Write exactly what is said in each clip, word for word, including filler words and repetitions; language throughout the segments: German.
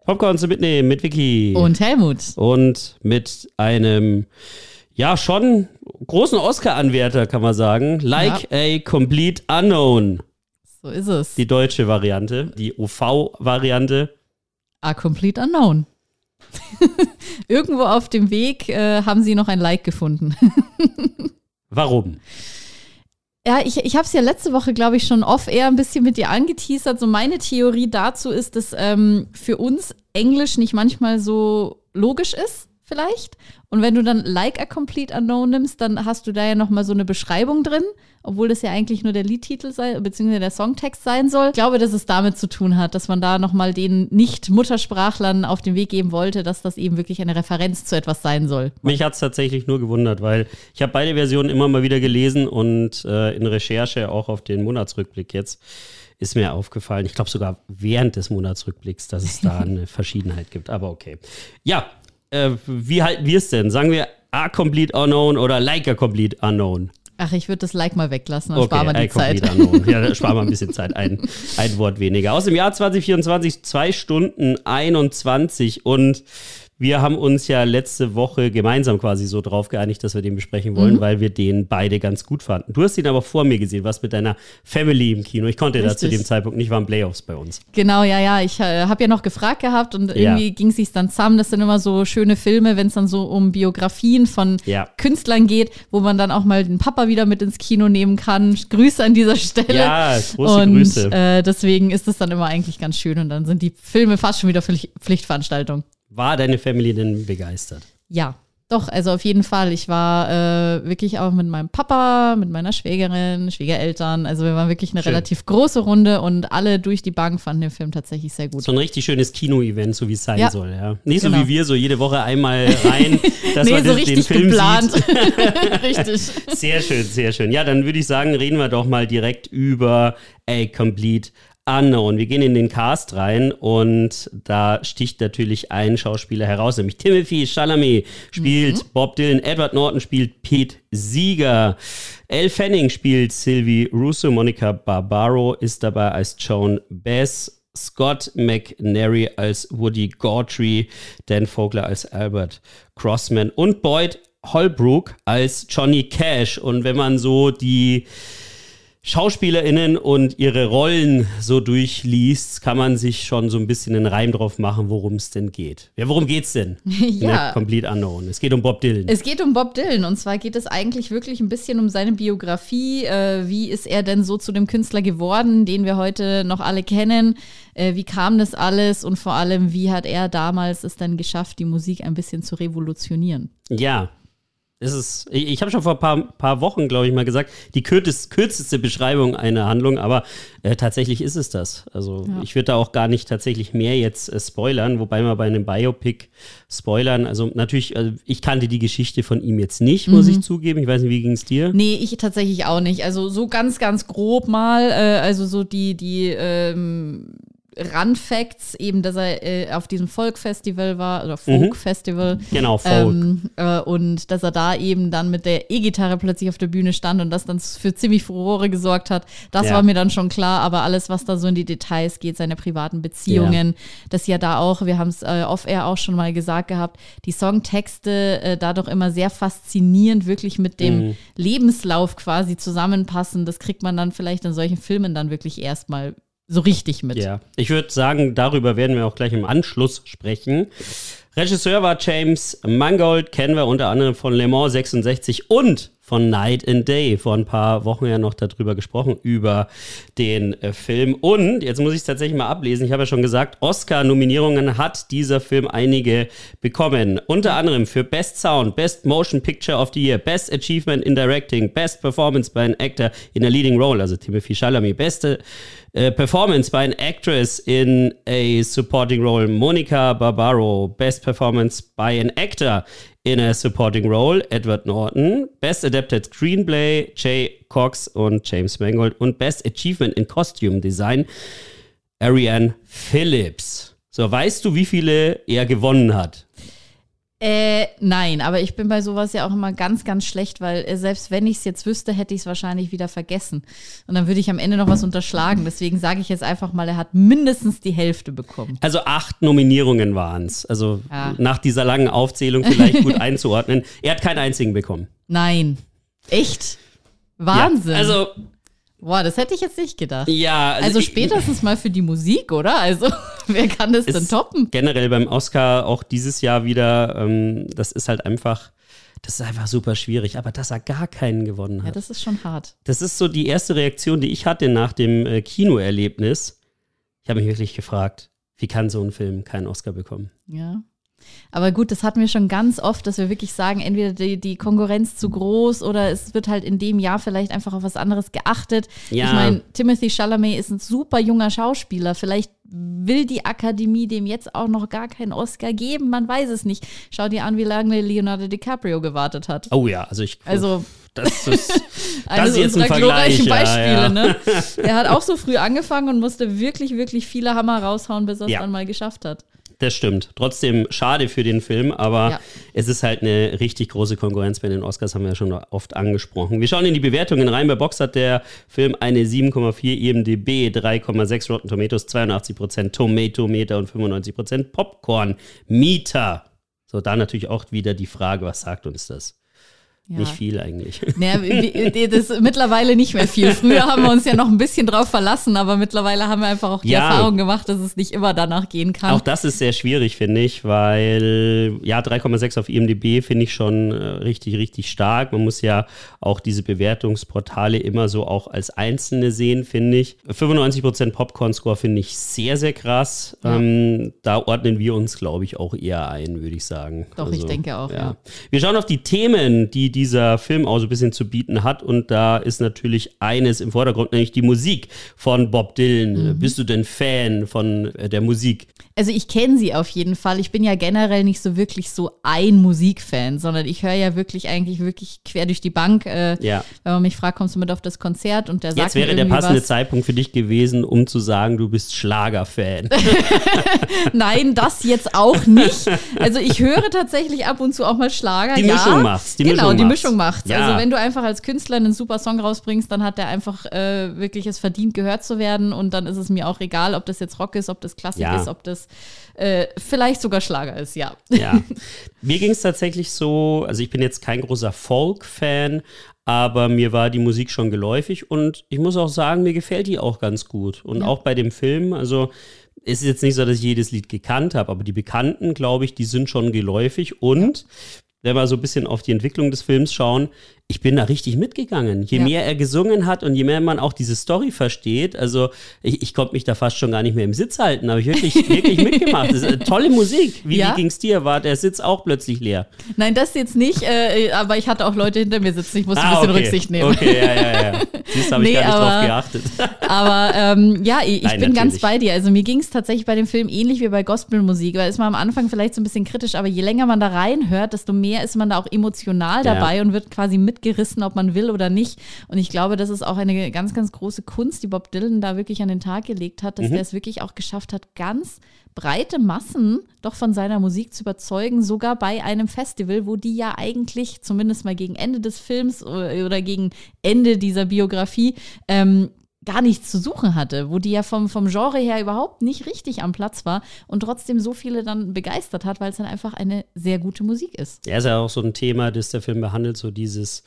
Popcorn zu mitnehmen mit Vicky. Und Helmut. Und mit einem, ja, schon großen Oscar-Anwärter, kann man sagen. Like ja. a Complete Unknown. So ist es. Die deutsche Variante, die O V-Variante. A Complete Unknown. Irgendwo auf dem Weg äh, haben sie noch ein Like gefunden. Warum? Ja, ich, ich habe es ja letzte Woche, glaube ich, schon off-air ein bisschen mit dir angeteasert. So meine Theorie dazu ist, dass ähm, für uns Englisch nicht manchmal so logisch ist, vielleicht. Und wenn du dann Like a Complete Unknown nimmst, dann hast du da ja nochmal so eine Beschreibung drin, obwohl das ja eigentlich nur der Liedtitel sei, beziehungsweise der Songtext sein soll. Ich glaube, dass es damit zu tun hat, dass man da nochmal den Nicht-Muttersprachlern auf den Weg geben wollte, dass das eben wirklich eine Referenz zu etwas sein soll. Mich hat es tatsächlich nur gewundert, weil ich habe beide Versionen immer mal wieder gelesen und äh, in Recherche auch auf den Monatsrückblick jetzt ist mir aufgefallen, ich glaube sogar während des Monatsrückblicks, dass es da eine Verschiedenheit gibt, aber okay. Ja, äh, wie halten wir es denn? Sagen wir A Complete Unknown oder Like a Complete Unknown? Ach, ich würde das Like mal weglassen, dann okay, sparen wir die Zeit. Unknown. Ja, da sparen wir ein bisschen Zeit, ein, ein Wort weniger. Aus dem Jahr zwanzig vierundzwanzig, zwei Stunden einundzwanzig und wir haben uns ja letzte Woche gemeinsam quasi so drauf geeinigt, dass wir den besprechen wollen, mhm. weil wir den beide ganz gut fanden. Du hast ihn aber vor mir gesehen, was mit deiner Family im Kino. Ich konnte Richtig. da zu dem Zeitpunkt nicht, waren Playoffs bei uns. Genau, ja, ja. Ich äh, habe ja noch gefragt gehabt und irgendwie ja. ging es sich dann zusammen. Das sind immer so schöne Filme, wenn es dann so um Biografien von ja. Künstlern geht, wo man dann auch mal den Papa wieder mit ins Kino nehmen kann. Grüße an dieser Stelle. Ja, große und, Grüße. Äh, deswegen ist es dann immer eigentlich ganz schön und dann sind die Filme fast schon wieder Pflicht- Pflichtveranstaltung. War deine Family denn begeistert? Ja, doch, also auf jeden Fall. Ich war äh, wirklich auch mit meinem Papa, mit meiner Schwägerin, Schwiegereltern. Also wir waren wirklich eine Schön. relativ große Runde und alle durch die Bank fanden den Film tatsächlich sehr gut. So ein richtig schönes Kino-Event, so wie es sein ja. soll. Ja. Nicht genau. so wie wir, so jede Woche einmal rein, dass nee, man so den, richtig den Film geplant. sieht. Richtig. Sehr schön, sehr schön. Ja, dann würde ich sagen, reden wir doch mal direkt über A Complete Unknown. Wir gehen in den Cast rein und da sticht natürlich ein Schauspieler heraus, nämlich Timothée Chalamet spielt mhm. Bob Dylan, Edward Norton spielt Pete Seeger, Elle Fanning spielt Sylvie Russo, Monica Barbaro ist dabei als Joan Baez, Scott McNary als Woody Guthrie, Dan Vogler als Albert Crossman und Boyd Holbrook als Johnny Cash. Und wenn man so die SchauspielerInnen und ihre Rollen so durchliest, kann man sich schon so ein bisschen einen Reim drauf machen, worum es denn geht. Ja, worum geht's denn? Ja. Complete Unknown. Es geht um Bob Dylan. Es geht um Bob Dylan und zwar geht es eigentlich wirklich ein bisschen um seine Biografie. Äh, wie ist er denn so zu dem Künstler geworden, den wir heute noch alle kennen? Äh, wie kam das alles und vor allem, wie hat er damals es dann geschafft, die Musik ein bisschen zu revolutionieren? Ja. Es ist, ich ich habe schon vor ein paar, paar Wochen, glaube ich, mal gesagt, die kürzeste, kürzeste Beschreibung einer Handlung, aber äh, tatsächlich ist es das. Also ja. ich würde da auch gar nicht tatsächlich mehr jetzt äh, spoilern, wobei wir bei einem Biopic spoilern, also natürlich, also ich kannte die Geschichte von ihm jetzt nicht, muss mhm. ich zugeben. Ich weiß nicht, wie ging es dir? Nee, ich tatsächlich auch nicht. Also so ganz, ganz grob mal, äh, also so die, die, ähm Randfacts, eben, dass er äh, auf diesem Folk-Festival war, oder Folk-Festival. Mhm. Genau, Folk. Ähm, äh, und dass er da eben dann mit der E-Gitarre plötzlich auf der Bühne stand und das dann für ziemlich Furore gesorgt hat. Das ja. war mir dann schon klar, aber alles, was da so in die Details geht, seine privaten Beziehungen, ja. das ja da auch, wir haben es äh, off-air auch schon mal gesagt gehabt, die Songtexte äh, da doch immer sehr faszinierend wirklich mit dem mhm. Lebenslauf quasi zusammenpassen. Das kriegt man dann vielleicht in solchen Filmen dann wirklich erstmal so richtig mit. Ja, ich würde sagen, darüber werden wir auch gleich im Anschluss sprechen. Regisseur war James Mangold, kennen wir unter anderem von Le Mans sechsundsechzig und von Night and Day. Vor ein paar Wochen ja noch darüber gesprochen, über den äh, Film. Und, jetzt muss ich es tatsächlich mal ablesen, ich habe ja schon gesagt, Oscar-Nominierungen hat dieser Film einige bekommen. Unter anderem für Best Sound, Best Motion Picture of the Year, Best Achievement in Directing, Best Performance by an Actor in a Leading Role, also Timothée Chalamet, beste äh, Performance by an Actress in a Supporting Role, Monica Barbaro, Best Performance by an Actor in a Supporting Role, Edward Norton, Best Adapted Screenplay, Jay Cox und James Mangold und Best Achievement in Costume Design, Ariane Phillips. So, weißt du, wie viele er gewonnen hat? Äh, nein, aber ich bin bei sowas ja auch immer ganz, ganz schlecht, weil äh, selbst wenn ich es jetzt wüsste, hätte ich es wahrscheinlich wieder vergessen. Und dann würde ich am Ende noch was unterschlagen. Deswegen sage ich jetzt einfach mal, er hat mindestens die Hälfte bekommen. Also acht Nominierungen waren es. Also ja. nach dieser langen Aufzählung vielleicht gut einzuordnen. Er hat keinen einzigen bekommen. Nein. Echt? Wahnsinn. Ja, also boah, das hätte ich jetzt nicht gedacht. Ja, also, also ich, spätestens mal für die Musik, oder? Also wer kann das denn toppen? Generell beim Oscar auch dieses Jahr wieder, ähm, das ist halt einfach, das ist einfach super schwierig. Aber dass er gar keinen gewonnen hat. Ja, das ist schon hart. Das ist so die erste Reaktion, die ich hatte nach dem äh, Kinoerlebnis. Ich habe mich wirklich gefragt, wie kann so ein Film keinen Oscar bekommen? Ja. Aber gut, das hatten wir schon ganz oft, dass wir wirklich sagen, entweder die, die Konkurrenz zu groß oder es wird halt in dem Jahr vielleicht einfach auf was anderes geachtet. Ja. Ich meine, Timothée Chalamet ist ein super junger Schauspieler. Vielleicht will die Akademie dem jetzt auch noch gar keinen Oscar geben. Man weiß es nicht. Schau dir an, wie lange Leonardo DiCaprio gewartet hat. Oh ja, also ich... Also das ist, das eines ist jetzt ein unserer Vergleich. glorreichen Beispiele, ja, ja. ne? Er hat auch so früh angefangen und musste wirklich, wirklich viele Hammer raushauen, bis er es ja. dann mal geschafft hat. Das stimmt. Trotzdem schade für den Film, aber ja. es ist halt eine richtig große Konkurrenz bei den Oscars, haben wir ja schon oft angesprochen. Wir schauen in die Bewertungen rein. Bei Box hat der Film eine sieben Komma vier I M D B, drei Komma sechs Rotten Tomatoes, zweiundachtzig Prozent Tomatometer und fünfundneunzig Prozent Popcorn-Meter. So, da natürlich auch wieder die Frage, was sagt uns das? Ja. Nicht viel eigentlich. Naja, das ist mittlerweile nicht mehr viel. Früher haben wir uns ja noch ein bisschen drauf verlassen, aber mittlerweile haben wir einfach auch die ja. Erfahrung gemacht, dass es nicht immer danach gehen kann. Auch das ist sehr schwierig, finde ich, weil ja, drei Komma sechs auf I M D B finde ich schon äh, richtig, richtig stark. Man muss ja auch diese Bewertungsportale immer so auch als einzelne sehen, finde ich. fünfundneunzig Prozent Popcorn-Score finde ich sehr, sehr krass. Ja. Ähm, da ordnen wir uns, glaube ich, auch eher ein, würde ich sagen. Doch, also, ich denke auch, ja. ja. Wir schauen auf die Themen, die dieser Film auch so ein bisschen zu bieten hat. Und da ist natürlich eines im Vordergrund, nämlich die Musik von Bob Dylan. Mhm. Bist du denn Fan von äh, der Musik? Also ich kenne sie auf jeden Fall. Ich bin ja generell nicht so wirklich so ein Musikfan, sondern ich höre ja wirklich eigentlich wirklich quer durch die Bank. Äh, ja. Wenn man mich fragt, kommst du mit auf das Konzert? Und der sagt Jetzt wäre der passende was. Zeitpunkt für dich gewesen, um zu sagen, du bist Schlagerfan. Nein, das jetzt auch nicht. Also ich höre tatsächlich ab und zu auch mal Schlager. Die ja. Mischung macht's. Die genau, Mischung die macht's. Mischung macht's. Ja. Also wenn du einfach als Künstler einen super Song rausbringst, dann hat der einfach äh, wirklich es verdient, gehört zu werden. Und dann ist es mir auch egal, ob das jetzt Rock ist, ob das Klassik ja. ist, ob das äh, vielleicht sogar Schlager ist, ja. Ja, mir ging es tatsächlich so, also ich bin jetzt kein großer Folk-Fan, aber mir war die Musik schon geläufig und ich muss auch sagen, mir gefällt die auch ganz gut. Und ja. auch bei dem Film, also es ist jetzt nicht so, dass ich jedes Lied gekannt habe, aber die Bekannten, glaube ich, die sind schon geläufig und wenn wir so ein bisschen auf die Entwicklung des Films schauen, ich bin da richtig mitgegangen. Je ja. mehr er gesungen hat und je mehr man auch diese Story versteht, also ich, ich konnte mich da fast schon gar nicht mehr im Sitz halten, habe ich wirklich, wirklich mitgemacht. Das ist eine tolle Musik. Wie, ja? wie ging es dir? War der Sitz auch plötzlich leer? Nein, das jetzt nicht, äh, aber ich hatte auch Leute hinter mir sitzen, ich musste ah, ein bisschen okay. Rücksicht nehmen. Okay, ja, ja, ja. Siehst, habe ich nee, gar nicht aber, drauf geachtet. Aber ähm, ja, ich, ich Nein, bin natürlich. ganz bei dir. Also mir ging es tatsächlich bei dem Film ähnlich wie bei Gospelmusik, weil ist man am Anfang vielleicht so ein bisschen kritisch, aber je länger man da reinhört, desto mehr ist man da auch emotional dabei ja. und wird quasi mitgerissen, ob man will oder nicht. Und ich glaube, das ist auch eine ganz, ganz große Kunst, die Bob Dylan da wirklich an den Tag gelegt hat, dass mhm. er es wirklich auch geschafft hat, ganz breite Massen doch von seiner Musik zu überzeugen, sogar bei einem Festival, wo die ja eigentlich, zumindest mal gegen Ende des Films oder gegen Ende dieser Biografie, ähm, gar nichts zu suchen hatte, wo die ja vom, vom Genre her überhaupt nicht richtig am Platz war und trotzdem so viele dann begeistert hat, weil es dann einfach eine sehr gute Musik ist. Ja, ist ja auch so ein Thema, das der Film behandelt, so dieses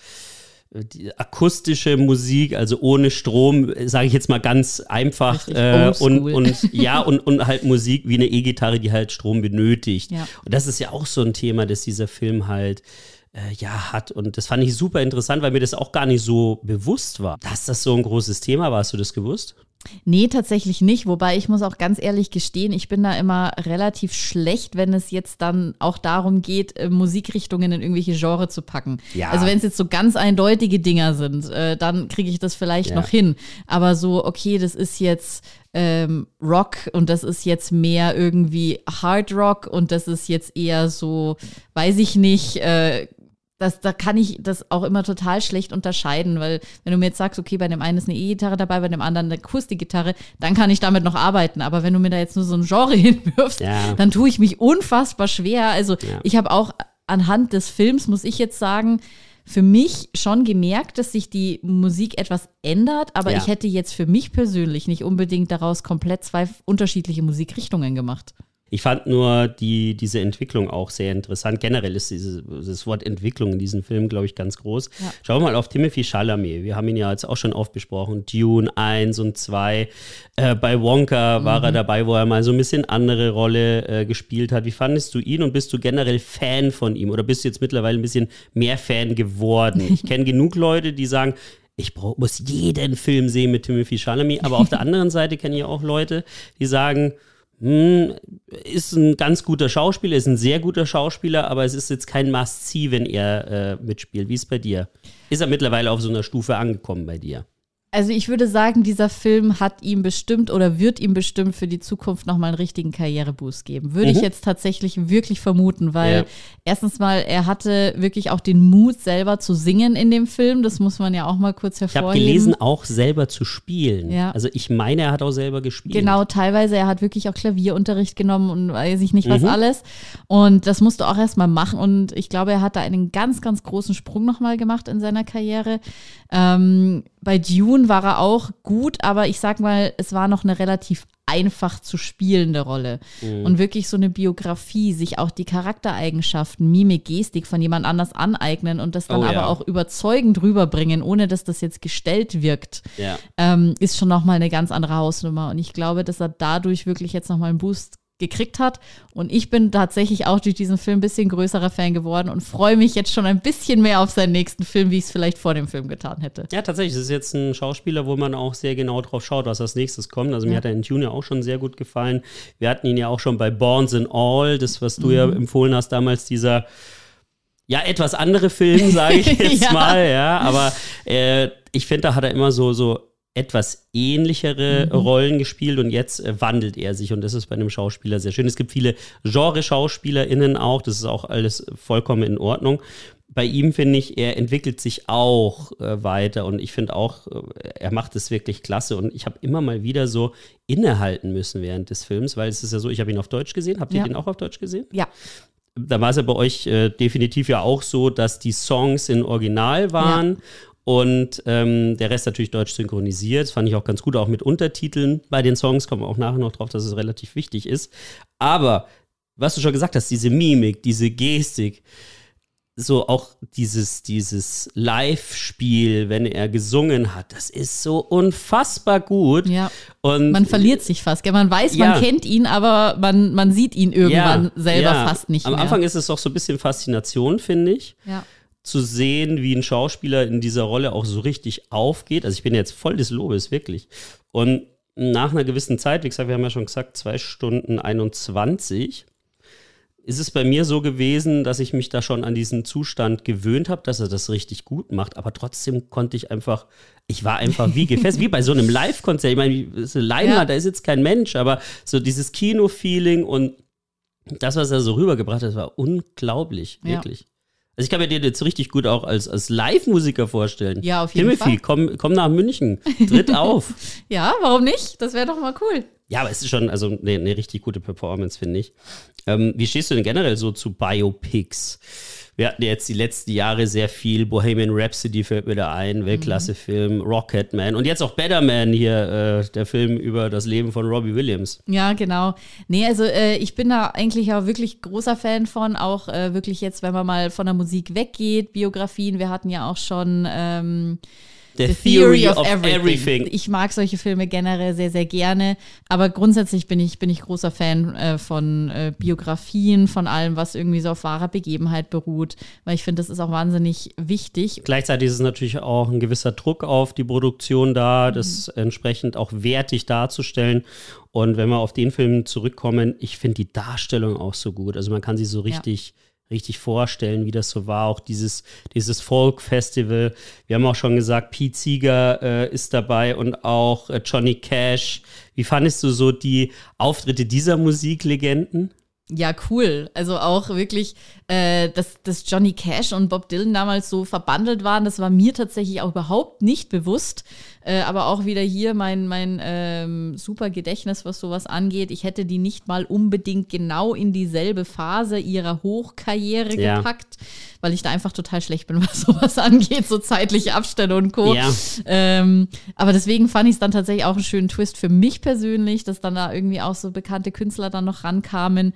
die akustische Musik, also ohne Strom, sage ich jetzt mal ganz einfach äh, und, und ja und, und halt Musik wie eine E-Gitarre, die halt Strom benötigt. Ja. Und das ist ja auch so ein Thema, das dieser Film halt äh, ja hat und das fand ich super interessant, weil mir das auch gar nicht so bewusst war, dass das so ein großes Thema war. Hast du das gewusst? Nee, tatsächlich nicht. Wobei ich muss auch ganz ehrlich gestehen, ich bin da immer relativ schlecht, wenn es jetzt dann auch darum geht, äh, Musikrichtungen in irgendwelche Genre zu packen. Ja. Also wenn es jetzt so ganz eindeutige Dinger sind, äh, dann kriege ich das vielleicht ja. noch hin. Aber so, okay, das ist jetzt ähm, Rock und das ist jetzt mehr irgendwie Hard Rock und das ist jetzt eher so, weiß ich nicht, äh, Das, da kann ich das auch immer total schlecht unterscheiden, weil wenn du mir jetzt sagst, okay, bei dem einen ist eine E-Gitarre dabei, bei dem anderen eine Akustikgitarre, dann kann ich damit noch arbeiten. Aber wenn du mir da jetzt nur so ein Genre hinwirfst, ja. dann tue ich mich unfassbar schwer. Also ja. ich habe auch anhand des Films, muss ich jetzt sagen, für mich schon gemerkt, dass sich die Musik etwas ändert, aber ja. ich hätte jetzt für mich persönlich nicht unbedingt daraus komplett zwei unterschiedliche Musikrichtungen gemacht. Ich fand nur die, diese Entwicklung auch sehr interessant. Generell ist dieses, das Wort Entwicklung in diesem Film, glaube ich, ganz groß. Ja. Schau mal auf Timothée Chalamet. Wir haben ihn ja jetzt auch schon oft besprochen. Dune eins und zwei. Äh, bei Wonka mhm. war er dabei, wo er mal so ein bisschen andere Rolle äh, gespielt hat. Wie fandest du ihn und bist du generell Fan von ihm? Oder bist du jetzt mittlerweile ein bisschen mehr Fan geworden? Ich kenne genug Leute, die sagen, ich brauch, muss jeden Film sehen mit Timothée Chalamet. Aber auf der anderen Seite kenne ich auch Leute, die sagen, Hm, ist ein ganz guter Schauspieler, ist ein sehr guter Schauspieler, aber es ist jetzt kein Must-See, wenn er äh, mitspielt. Wie ist es bei dir? Ist er mittlerweile auf so einer Stufe angekommen bei dir? Also ich würde sagen, dieser Film hat ihm bestimmt oder wird ihm bestimmt für die Zukunft nochmal einen richtigen Karriereboost geben. Würde mhm. ich jetzt tatsächlich wirklich vermuten, weil ja. erstens mal, er hatte wirklich auch den Mut, selber zu singen in dem Film. Das muss man ja auch mal kurz hervorheben. Ich habe gelesen, auch selber zu spielen. Ja. Also ich meine, er hat auch selber gespielt. Genau, teilweise. Er hat wirklich auch Klavierunterricht genommen und weiß ich nicht was mhm. alles. Und das musst du auch erstmal machen. Und ich glaube, er hat da einen ganz, ganz großen Sprung nochmal gemacht in seiner Karriere. Ähm, bei Dune war er auch gut, aber ich sag mal, es war noch eine relativ einfach zu spielende Rolle. Mhm. Und wirklich so eine Biografie, sich auch die Charaktereigenschaften, Mimik, Gestik von jemand anders aneignen und das dann oh, aber ja. auch überzeugend rüberbringen, ohne dass das jetzt gestellt wirkt, ja. ähm, ist schon nochmal eine ganz andere Hausnummer. Und ich glaube, dass er dadurch wirklich jetzt nochmal einen Boost gekriegt hat. Und ich bin tatsächlich auch durch diesen Film ein bisschen größerer Fan geworden und freue mich jetzt schon ein bisschen mehr auf seinen nächsten Film, wie ich es vielleicht vor dem Film getan hätte. Ja, tatsächlich. Es ist jetzt ein Schauspieler, wo man auch sehr genau drauf schaut, was als nächstes kommt. Also ja. mir hat er in Dune ja auch schon sehr gut gefallen. Wir hatten ihn ja auch schon bei Borns and All, das, was du mhm. ja empfohlen hast damals, dieser ja, etwas andere Film, sage ich jetzt ja. mal. Ja, aber äh, ich finde, da hat er immer so, so etwas ähnlichere mhm. Rollen gespielt und jetzt äh, wandelt er sich und das ist bei einem Schauspieler sehr schön. Es gibt viele Genre-SchauspielerInnen auch, das ist auch alles vollkommen in Ordnung. Bei ihm finde ich, er entwickelt sich auch äh, weiter und ich finde auch, äh, er macht es wirklich klasse und ich habe immer mal wieder so innehalten müssen während des Films, weil es ist ja so, ich habe ihn auf Deutsch gesehen. Habt ihr ja. den auch auf Deutsch gesehen? Ja. Da war es ja bei euch äh, definitiv ja auch so, dass die Songs in Original waren. Ja. Und ähm, der Rest natürlich deutsch synchronisiert. Das fand ich auch ganz gut, auch mit Untertiteln bei den Songs. Kommen wir auch nachher noch drauf, dass es relativ wichtig ist. Aber, was du schon gesagt hast, diese Mimik, diese Gestik, so auch dieses, dieses Live-Spiel, wenn er gesungen hat, das ist so unfassbar gut. Ja. Und man verliert sich fast. Gell? Man weiß, ja. man kennt ihn, aber man, man sieht ihn irgendwann ja. selber ja. fast nicht Am mehr. Am Anfang ist es auch so ein bisschen Faszination, finde ich. Ja. Zu sehen, wie ein Schauspieler in dieser Rolle auch so richtig aufgeht. Also ich bin jetzt voll des Lobes, wirklich. Und nach einer gewissen Zeit, wie gesagt, wir haben ja schon gesagt, zwei Stunden einundzwanzig, ist es bei mir so gewesen, dass ich mich da schon an diesen Zustand gewöhnt habe, dass er das richtig gut macht. Aber trotzdem konnte ich einfach, ich war einfach wie gefesselt, wie bei so einem Live-Konzert. Ich meine, das ist eine Leinwand, ja. da ist jetzt kein Mensch, aber so dieses Kino-Feeling und das, was er so rübergebracht hat, das war unglaublich, ja. wirklich. Also ich kann mir den jetzt richtig gut auch als, als Live-Musiker vorstellen. Ja, auf jeden Timothy, Fall. komm, komm nach München, tritt auf. Ja, warum nicht? Das wäre doch mal cool. Ja, aber es ist schon also eine ne richtig gute Performance, finde ich. Ähm, wie stehst du denn generell so zu Biopics? Wir hatten jetzt die letzten Jahre sehr viel. Bohemian Rhapsody fällt mir da ein, Weltklasse-Film, Rocketman und jetzt auch Better Man hier, äh, der Film über das Leben von Robbie Williams. Ja, genau. Nee, also äh, ich bin da eigentlich auch wirklich großer Fan von, auch äh, wirklich jetzt, wenn man mal von der Musik weggeht, Biografien. Wir hatten ja auch schon ähm, The, The Theory, Theory of, of everything. everything. Ich mag solche Filme generell sehr, sehr gerne. Aber grundsätzlich bin ich, bin ich großer Fan äh, von äh, Biografien, von allem, was irgendwie so auf wahrer Begebenheit beruht. Weil ich finde, das ist auch wahnsinnig wichtig. Gleichzeitig ist es natürlich auch ein gewisser Druck auf die Produktion da, das mhm. entsprechend auch wertig darzustellen. Und wenn wir auf den Film zurückkommen, ich finde die Darstellung auch so gut. Also man kann sie so richtig... Ja. richtig vorstellen, wie das so war, auch dieses, dieses Folk-Festival. Wir haben auch schon gesagt, Pete Seeger äh, ist dabei und auch äh, Johnny Cash. Wie fandest du so die Auftritte dieser Musiklegenden? Ja, cool. Also auch wirklich, äh, dass, dass Johnny Cash und Bob Dylan damals so verbandelt waren, das war mir tatsächlich auch überhaupt nicht bewusst. Äh, aber auch wieder hier mein, mein ähm, super Gedächtnis, was sowas angeht. Ich hätte die nicht mal unbedingt genau in dieselbe Phase ihrer Hochkarriere Ja. gepackt, weil ich da einfach total schlecht bin, was sowas angeht, so zeitliche Abstände und Co. Ja. Ähm, aber deswegen fand ich es dann tatsächlich auch einen schönen Twist für mich persönlich, dass dann da irgendwie auch so bekannte Künstler dann noch rankamen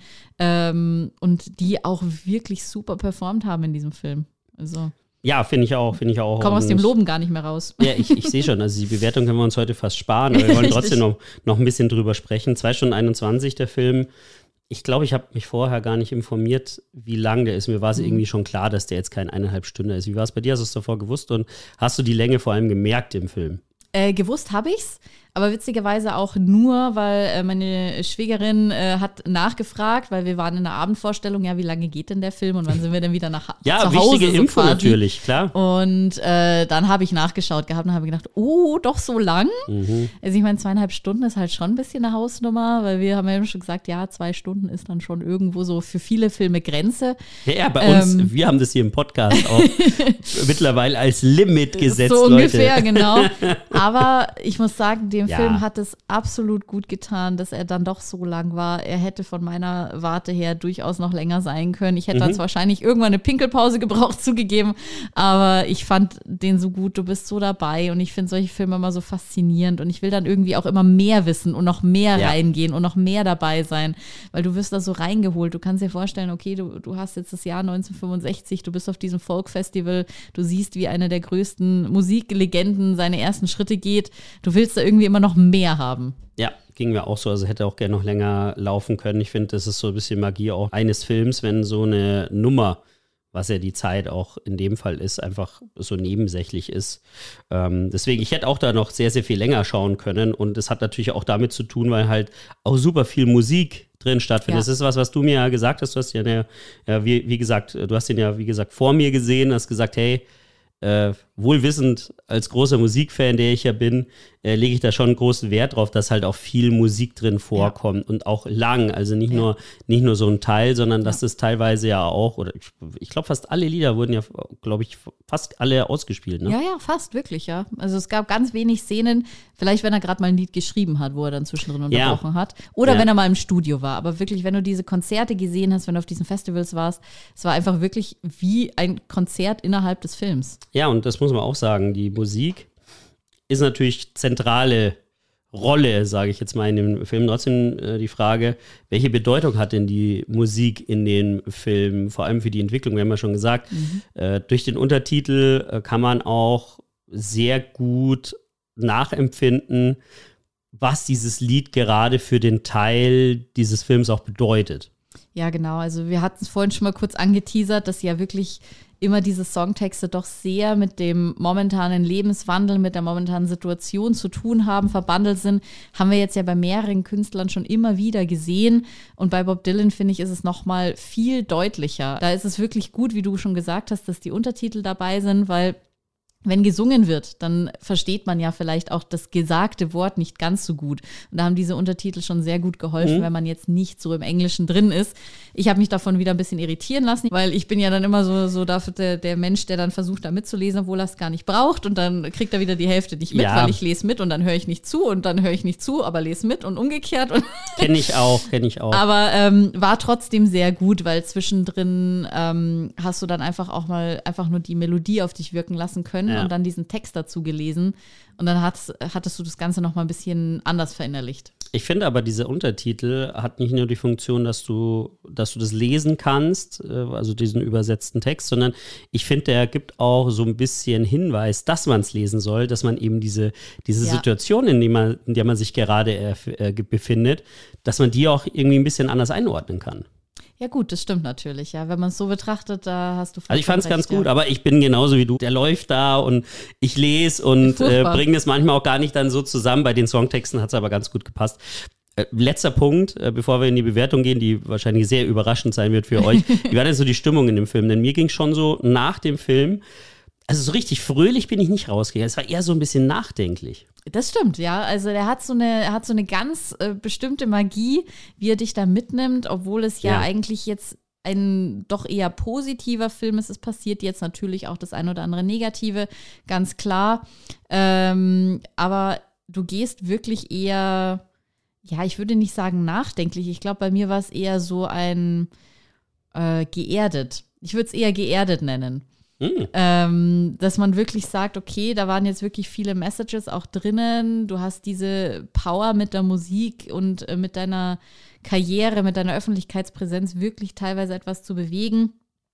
ähm, und die auch wirklich super performt haben in diesem Film. Also Ja, finde ich auch, finde ich auch. komm aus Und- dem Loben gar nicht mehr raus. Ja, ich, ich sehe schon, also die Bewertung können wir uns heute fast sparen, aber wir wollen Richtig. trotzdem noch, noch ein bisschen drüber sprechen. zwei Stunden einundzwanzig der Film. Ich glaube, ich habe mich vorher gar nicht informiert, wie lang der ist. Mir war es irgendwie schon klar, dass der jetzt kein eineinhalb Stunden ist. Wie war es bei dir? Hast du es davor gewusst und hast du die Länge vor allem gemerkt im Film? Äh, gewusst habe ich's, aber witzigerweise auch nur, weil äh, meine Schwägerin äh, hat nachgefragt, weil wir waren in der Abendvorstellung, ja, wie lange geht denn der Film und wann sind wir denn wieder nach Ja, zu Hause? wichtige so Info quasi. natürlich, klar. Und äh, dann habe ich nachgeschaut gehabt und habe gedacht, oh, doch so lang? Mhm. Also ich meine, zweieinhalb Stunden ist halt schon ein bisschen eine Hausnummer, weil wir haben ja eben schon gesagt, ja, zwei Stunden ist dann schon irgendwo so für viele Filme Grenze. Ja, ja, bei uns, Ähm. wir haben das hier im Podcast auch mittlerweile als Limit gesetzt, So ungefähr, Leute. genau. Aber ich muss sagen, dem Ja. Film hat es absolut gut getan, dass er dann doch so lang war. Er hätte von meiner Warte her durchaus noch länger sein können. Ich hätte Mhm. dann zwar wahrscheinlich irgendwann eine Pinkelpause gebraucht, zugegeben, aber ich fand den so gut. Du bist so dabei und ich finde solche Filme immer so faszinierend und ich will dann irgendwie auch immer mehr wissen und noch mehr Ja. reingehen und noch mehr dabei sein, weil du wirst da so reingeholt. Du kannst dir vorstellen, okay, du, du hast jetzt das Jahr neunzehnhundertfünfundsechzig, du bist auf diesem Folk-Festival, du siehst, wie eine der größten Musiklegenden seine ersten Schritte geht. Du willst da irgendwie immer noch mehr haben. Ja, ging mir auch so. Also hätte auch gerne noch länger laufen können. Ich finde, das ist so ein bisschen Magie auch eines Films, wenn so eine Nummer, was ja die Zeit auch in dem Fall ist, einfach so nebensächlich ist. Ähm, deswegen, ich hätte auch da noch sehr, sehr viel länger schauen können. Und es hat natürlich auch damit zu tun, weil halt auch super viel Musik drin stattfindet. Ja. Das ist was, was du mir ja gesagt hast. Du hast ja, eine, ja wie, wie gesagt, du hast den ja, wie gesagt, vor mir gesehen, hast gesagt, hey, Äh, wohlwissend als großer Musikfan, der ich ja bin, äh, lege ich da schon großen Wert drauf, dass halt auch viel Musik drin vorkommt und auch lang, also nicht, Ja. nur, nicht nur so ein Teil, sondern dass Ja. das teilweise ja auch, oder ich, ich glaube fast alle Lieder wurden ja, glaube ich, fast alle ausgespielt, ne? Ja, ja, fast, wirklich, ja. Also es gab ganz wenig Szenen, vielleicht wenn er gerade mal ein Lied geschrieben hat, wo er dann zwischendrin Ja. unterbrochen hat. Oder Ja. wenn er mal im Studio war. Aber wirklich, wenn du diese Konzerte gesehen hast, wenn du auf diesen Festivals warst, es war einfach wirklich wie ein Konzert innerhalb des Films. Ja, und das muss man auch sagen, die Musik ist natürlich zentrale Rolle, sage ich jetzt mal in dem Film. Trotzdem äh, die Frage, welche Bedeutung hat denn die Musik in den Filmen, vor allem für die Entwicklung, wir haben ja schon gesagt, Mhm. äh, durch den Untertitel äh, kann man auch sehr gut nachempfinden, was dieses Lied gerade für den Teil dieses Films auch bedeutet. Ja, genau. Also wir hatten es vorhin schon mal kurz angeteasert, dass ja wirklich immer diese Songtexte doch sehr mit dem momentanen Lebenswandel, mit der momentanen Situation zu tun haben, verbandelt sind. Haben wir jetzt ja bei mehreren Künstlern schon immer wieder gesehen. Und bei Bob Dylan, finde ich, ist es noch mal viel deutlicher. Da ist es wirklich gut, wie du schon gesagt hast, dass die Untertitel dabei sind, weil wenn gesungen wird, dann versteht man ja vielleicht auch das gesagte Wort nicht ganz so gut. Und da haben diese Untertitel schon sehr gut geholfen, Mhm. wenn man jetzt nicht so im Englischen drin ist. Ich habe mich davon wieder ein bisschen irritieren lassen, weil ich bin ja dann immer so, so dafür der, der Mensch, der dann versucht, da mitzulesen, obwohl er es gar nicht braucht. Und dann kriegt er wieder die Hälfte nicht mit, Ja. weil ich lese mit und dann höre ich nicht zu und dann höre ich nicht zu, aber lese mit und umgekehrt. Und Kenne ich auch, kenne ich auch. aber ähm, war trotzdem sehr gut, weil zwischendrin ähm, hast du dann einfach auch mal einfach nur die Melodie auf dich wirken lassen können Ja. und dann diesen Text dazu gelesen. Und dann hattest, hattest du das Ganze noch mal ein bisschen anders verinnerlicht. Ich finde aber, dieser Untertitel hat nicht nur die Funktion, dass du, dass du das lesen kannst, äh, also diesen übersetzten Text, sondern ich finde, der gibt auch so ein bisschen Hinweis, dass man es lesen soll, dass man eben diese, diese Ja. Situation, in, die man, in der man sich gerade äh, äh, befindet, dass man die auch irgendwie ein bisschen anders einordnen kann. Ja gut, das stimmt natürlich. Ja, wenn man es so betrachtet, da hast du Also ich fand es vollkommen ganz recht, gut, ja. aber ich bin genauso wie du. Der läuft da und ich lese und äh, Furchtbar. bringe es manchmal auch gar nicht dann so zusammen. Bei den Songtexten hat es aber ganz gut gepasst. Äh, letzter Punkt, äh, bevor wir in die Bewertung gehen, die wahrscheinlich sehr überraschend sein wird für euch. Wie war denn so die Stimmung in dem Film? Denn mir ging schon so nach dem Film, also so richtig fröhlich bin ich nicht rausgegangen. Es war eher so ein bisschen nachdenklich. Das stimmt, ja. Also der hat so eine, er hat so eine ganz äh, bestimmte Magie, wie er dich da mitnimmt, obwohl es ja, ja eigentlich jetzt ein doch eher positiver Film ist. Es passiert jetzt natürlich auch das ein oder andere Negative, ganz klar. Ähm, aber du gehst wirklich eher, ja, ich würde nicht sagen nachdenklich. Ich glaube, bei mir war es eher so ein äh, geerdet. Ich würde es eher geerdet nennen. Mhm. Ähm, dass man wirklich sagt, okay, da waren jetzt wirklich viele Messages auch drinnen. Du hast diese Power mit der Musik und äh, mit deiner Karriere, mit deiner Öffentlichkeitspräsenz wirklich teilweise etwas zu bewegen,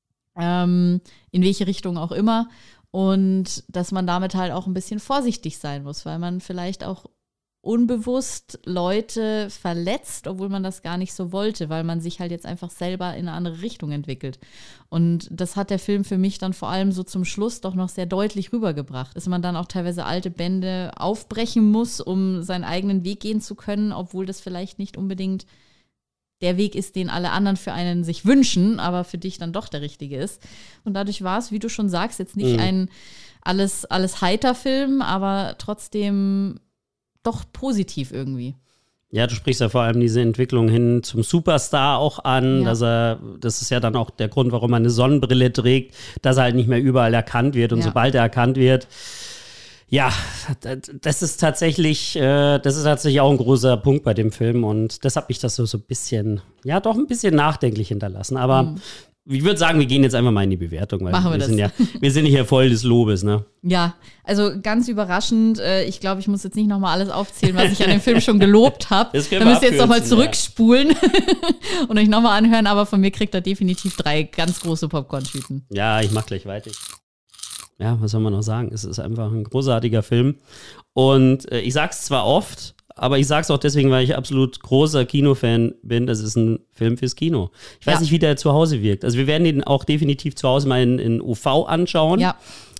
ähm, in welche Richtung auch immer. Und dass man damit halt auch ein bisschen vorsichtig sein muss, weil man vielleicht auch unbewusst Leute verletzt, obwohl man das gar nicht so wollte, weil man sich halt jetzt einfach selber in eine andere Richtung entwickelt. Und das hat der Film für mich dann vor allem so zum Schluss doch noch sehr deutlich rübergebracht, dass man dann auch teilweise alte Bände aufbrechen muss, um seinen eigenen Weg gehen zu können, obwohl das vielleicht nicht unbedingt der Weg ist, den alle anderen für einen sich wünschen, aber für dich dann doch der richtige ist. Und dadurch war es, wie du schon sagst, jetzt nicht mhm. ein alles, alles heiter Film, aber trotzdem doch positiv irgendwie. Ja, du sprichst ja vor allem diese Entwicklung hin zum Superstar auch an, ja. dass er, das ist ja dann auch der Grund, warum er eine Sonnenbrille trägt, dass er halt nicht mehr überall erkannt wird und ja. sobald er erkannt wird, ja, das ist tatsächlich, äh, das ist tatsächlich auch ein großer Punkt bei dem Film und das hat mich das so, so ein bisschen, ja, doch ein bisschen nachdenklich hinterlassen, aber mhm. ich würde sagen, wir gehen jetzt einfach mal in die Bewertung, weil Machen wir, wir das. sind ja, wir sind hier voll des Lobes, ne? Ja, also ganz überraschend. Ich glaube, ich muss jetzt nicht nochmal alles aufzählen, was ich an dem Film schon gelobt habe. Da müsst ihr jetzt nochmal zurückspulen ja. und euch nochmal anhören, aber von mir kriegt er definitiv drei ganz große Popcorn-Tüten. Ja, ich mach gleich weiter. Ja, was soll man noch sagen? Es ist einfach ein großartiger Film und äh, ich sag's zwar oft, aber ich sag's auch deswegen, weil ich absolut großer Kinofan bin. Das ist ein Film fürs Kino. Ich weiß ja. nicht, wie der zu Hause wirkt. Also wir werden ihn auch definitiv zu Hause mal in, in U V anschauen. Ja.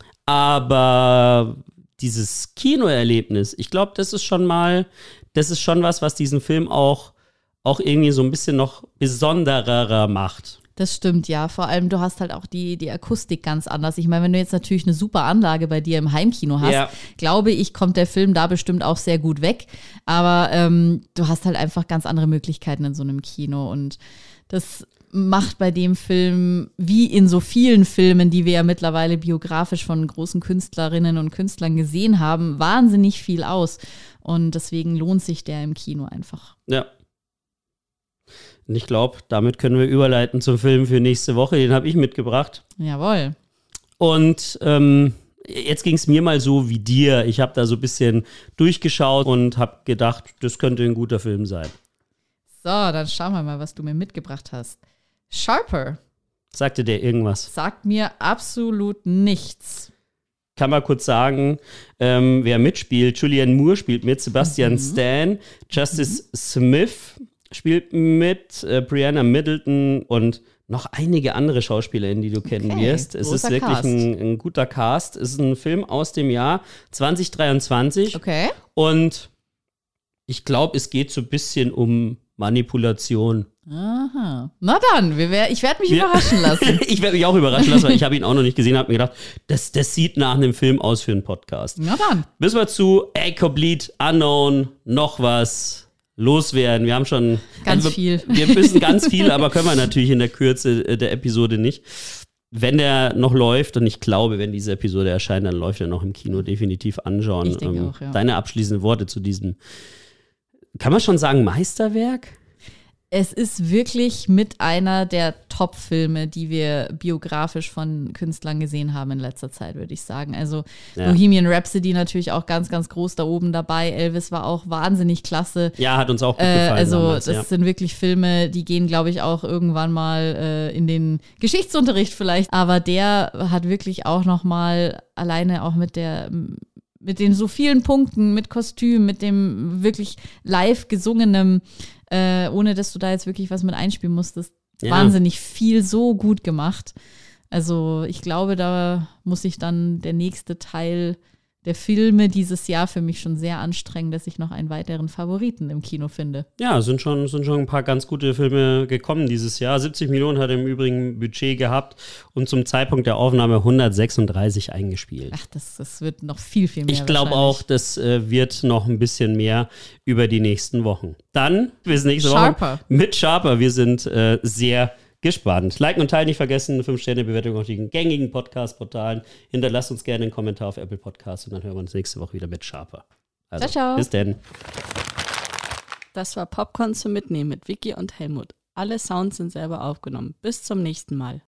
Aber dieses Kinoerlebnis, ich glaube, das ist schon mal, das ist schon was, was diesen Film auch, auch irgendwie so ein bisschen noch besonderer macht. Das stimmt, ja. Vor allem, du hast halt auch die, die Akustik ganz anders. Ich meine, wenn du jetzt natürlich eine super Anlage bei dir im Heimkino hast, ja. glaube ich, kommt der Film da bestimmt auch sehr gut weg. Aber ähm, du hast halt einfach ganz andere Möglichkeiten in so einem Kino. Und das macht bei dem Film, wie in so vielen Filmen, die wir ja mittlerweile biografisch von großen Künstlerinnen und Künstlern gesehen haben, wahnsinnig viel aus. Und deswegen lohnt sich der im Kino einfach. Ja. Und ich glaube, damit können wir überleiten zum Film für nächste Woche. Den habe ich mitgebracht. Jawohl. Und ähm, jetzt ging es mir mal so wie dir. Ich habe da so ein bisschen durchgeschaut und habe gedacht, das könnte ein guter Film sein. So, dann schauen wir mal, was du mir mitgebracht hast. Sharper. Sagte der irgendwas? Sagt mir absolut nichts. Kann man kurz sagen, ähm, wer mitspielt. Julianne Moore spielt mit, Sebastian mhm. Stan, Justice mhm. Smith spielt mit, äh, Brianna Middleton und noch einige andere SchauspielerInnen, die du kennen okay, wirst. Es ist wirklich ein, ein guter Cast. Es ist ein Film aus dem Jahr zwanzig dreiundzwanzig. Okay. Und ich glaube, es geht so ein bisschen um Manipulation. Aha. Na dann, wir wär, ich werde mich wir, überraschen lassen. Ich werde mich auch überraschen lassen, weil ich habe ihn auch noch nicht gesehen, habe mir gedacht, das, das sieht nach einem Film aus für einen Podcast. Na dann. Müssen wir zu A Complete Unknown noch was loswerden. Wir haben schon ganz also, viel. Wir müssen ganz viel, aber können wir natürlich in der Kürze der Episode nicht. Wenn der noch läuft, und ich glaube, wenn diese Episode erscheint, dann läuft er noch im Kino, definitiv anschauen. Ich denke ähm, auch, ja. Deine abschließenden Worte zu diesem, kann man schon sagen, Meisterwerk? Es ist wirklich mit einer der Top-Filme, die wir biografisch von Künstlern gesehen haben in letzter Zeit, würde ich sagen. Also ja. Bohemian Rhapsody natürlich auch ganz, ganz groß da oben dabei. Elvis war auch wahnsinnig klasse. Ja, hat uns auch gut gefallen. Äh, also damals, das ja. sind wirklich Filme, die gehen, glaube ich, auch irgendwann mal äh, in den Geschichtsunterricht vielleicht. Aber der hat wirklich auch noch mal alleine auch mit der mit den so vielen Punkten, mit Kostüm, mit dem wirklich live gesungenen, äh, ohne dass du da jetzt wirklich was mit einspielen musstest, ja. wahnsinnig viel so gut gemacht. Also ich glaube, da muss sich dann der nächste Teil der Filme dieses Jahr für mich schon sehr anstrengend, dass ich noch einen weiteren Favoriten im Kino finde. Ja, sind schon, sind schon ein paar ganz gute Filme gekommen dieses Jahr. siebzig Millionen hat er im Übrigen Budget gehabt und zum Zeitpunkt der Aufnahme hundertsechsunddreißig eingespielt. Ach, das, das wird noch viel, viel mehr. Ich glaube auch, das äh, wird noch ein bisschen mehr über die nächsten Wochen. Dann bis nächste Sharper. Woche mit Sharper. Wir sind äh, sehr gespannt. Liken und teilen nicht vergessen. fünf Sterne Bewertung auf den gängigen Podcast-Portalen. Hinterlasst uns gerne einen Kommentar auf Apple Podcasts und dann hören wir uns nächste Woche wieder mit Sharper. Also, ciao, ciao. Bis denn. Das war Popcorn zum Mitnehmen mit Vicky und Helmut. Alle Sounds sind selber aufgenommen. Bis zum nächsten Mal.